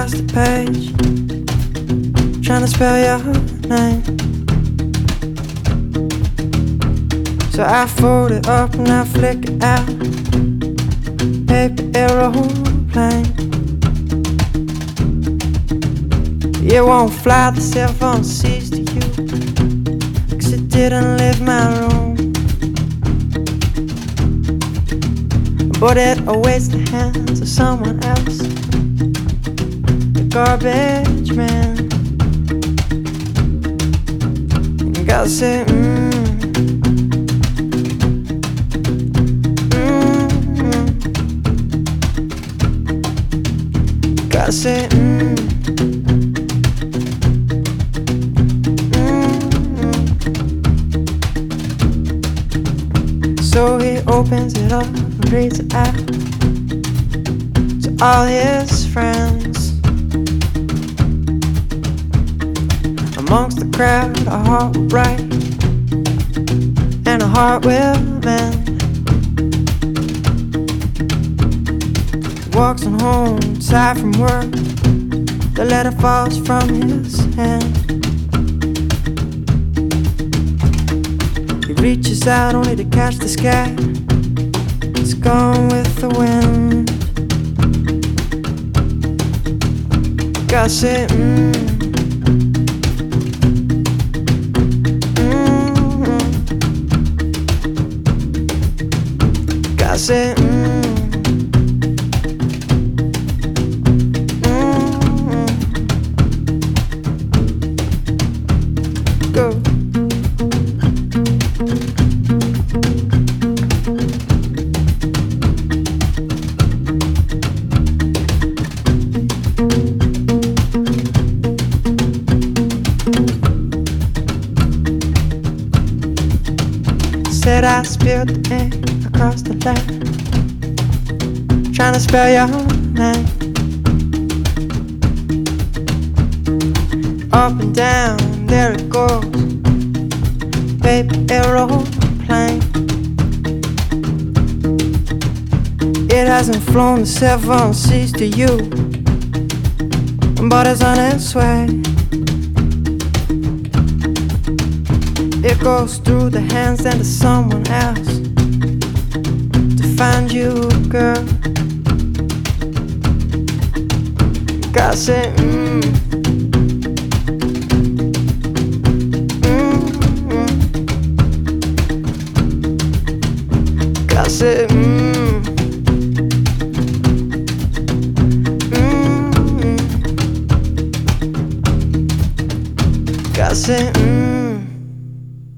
across the page, trying to spell your name. So I fold it up and I flick it out. Paper aeroplane. It won't fly, the cell phone sees to you, 'cause it didn't leave my room. But it awaits the hands of someone else, the garbage man. You gotta say, gotta say, So he opens it up and reads it out to all his friends. Amongst the crowd, a heart will break and a heart will mend. Walks on home, tired from work. The letter falls from his hand. He reaches out only to catch the sky. It's gone with the wind. Gotta say, gotta say, go. Said I spilled the ink across the land, trying to spell your name. Up and down, there it goes, paper aeroplane. It hasn't flown, the cell phone sees to you, but it's on its way. It goes through the hands and to someone else to find you, girl. Gotta say, gotta say, gotta say,